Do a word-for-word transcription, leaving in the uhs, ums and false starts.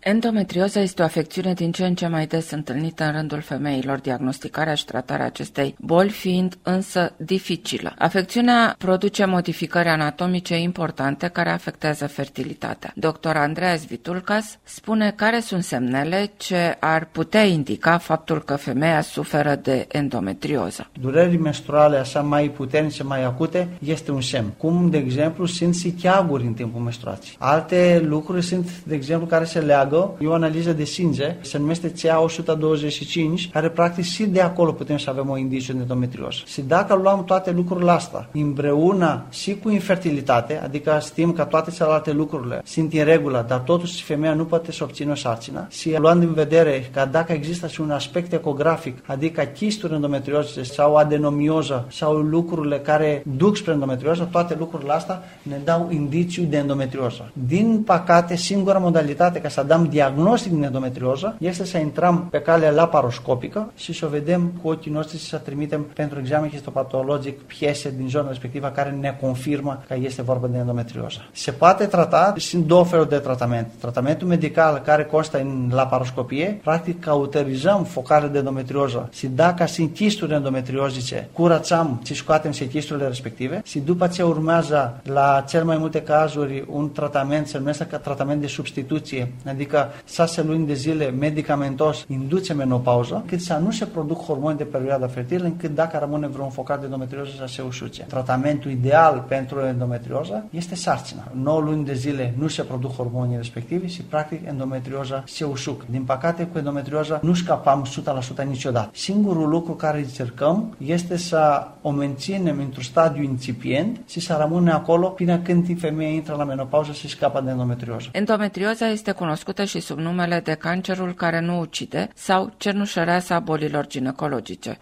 Endometrioza este o afecțiune din ce în ce mai des întâlnită în rândul femeilor, diagnosticarea și tratarea acestei boli fiind însă dificilă. Afecțiunea produce modificări anatomice importante care afectează fertilitatea. doctor Andreas Vitulcas spune care sunt semnele ce ar putea indica faptul că femeia suferă de endometrioză. Durerile menstruale așa mai puternice, mai acute, este un semn. Cum, de exemplu, sunt sitiaguri în timpul menstruației. Alte lucruri sunt, de exemplu, care se leagă. E o analiză de sânge, se numește C A o sută douăzeci și cinci, care practic și de acolo putem să avem o indiciu de endometrioză. Și dacă luăm toate lucrurile astea împreună și cu infertilitate, adică știm că toate celelalte lucrurile sunt în regulă, dar totuși femeia nu poate să obțină o sarcină, și luând în vedere că dacă există și un aspect ecografic, adică chisturi endometriozice sau adenomioză sau lucrurile care duc spre endometrioză, toate lucrurile astea ne dau indiciu de endometrioză. Din păcate, singura modalitate ca să dăm diagnostic de endometrioză este să intrăm pe cale laparoscopică și să o vedem cu ochii noștri și să trimitem pentru examen histopatologic piese din zona respectivă care ne confirmă că este vorba de endometrioză. Se poate trata, sunt două feluri de tratament. Tratamentul medical care constă în laparoscopie, practic cauterizăm focare de endometrioză și dacă sunt chisturi endometriozice, curățăm și scoatem și chisturile respective și după ce urmează la cel mai multe cazuri un tratament, se numește ca tratament de substituție, adică șase luni de zile medicamentos induce menopauză, cât să nu se produc hormoni de perioada fertilă, încât dacă rămâne vreun focar de endometrioză să se usuce. Tratamentul ideal pentru endometrioză este sarcina. nouă luni de zile nu se produc hormonii respectivi și practic endometrioza se usucă. Din păcate, cu endometrioza nu scapăm o sută la sută niciodată. Singurul lucru care încercăm este să o menținem într-un stadiu incipient și să rămână acolo până când femeia intră la menopauză și scapă de endometrioză. Endometrioza este cunoscută și sub numele de cancerul care nu ucide sau cenușăreasa bolilor ginecologice.